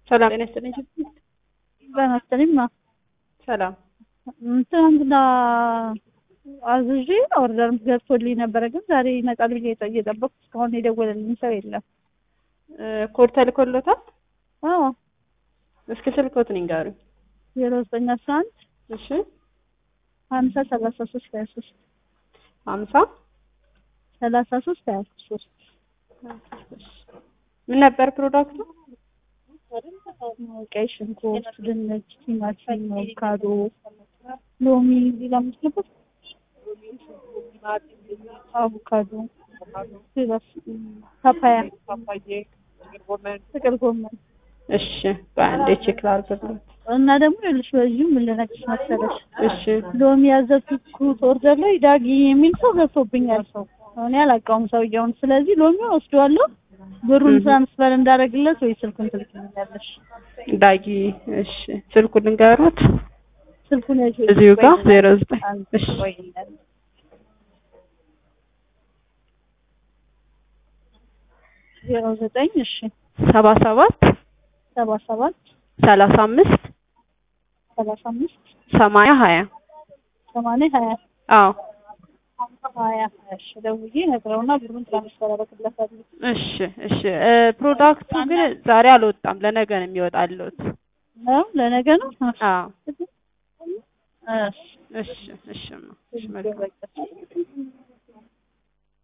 ሰላም ጤና ይስጥልኝ። በመስተልማ ሰላም ትናንትና አዝዤ ኦርደር ገብቶልኝ ነበረ፣ ግን ዛሬ ይመጣል ብዬ እየጠበቅኩ እስካሁን የደወለልኝ ሰው የለም። ኮድ ተልኮሎታል? አዎ። እስኪ ስልክዎትን ይንገሩኝ። 0911 እሺ 50 33 23 50 33 23 ምን ነበር ፕሮዳክቱ? ቀይ ሽንኩርት፣ ድንች፣ ቲማቲም፣ አቮካዶ፣ ሎሚ፣ ሌላም ነበር። አቮካዶ፣ ፓፓያ፣ ጥቅል ጎመን። እሺ በአንዴ ቼክ ላድርግልዎት። እና ደግሞ ይኸውልሽ በዚሁ ምን ልነግርሽ መሰለሽ፣ እሺ ሎሚ ያዘዝኩት ኦርደር ላይ ዳጊ የሚል ሰው ገብቶብኛል። ሰው እኔ አላውቀውም ሰውየውን። ስለዚህ ሎሚውን ወስደዋለሁ። ብሩን ትራንስፈር እንዳደረግለት ወይ ስልኩን ትልኪልኛለሽ? ዳጊ። እሺ ስልኩን ልንገሩት። ስልኩን እዚሁ ጋር 09 እሺ 09 እሺ 77 35 35 80 20 አዎ 20 እሺ ደውዬ ነግረውና ብሩን ትራንስፈር አደረግለታለሁ። እሺ ፕሮዳክቱ ግን ዛሬ አልወጣም፣ ለነገ ነው የሚወጣልዎት። ነው ለነገ ነው? አዎ እሺ እሺ መልካም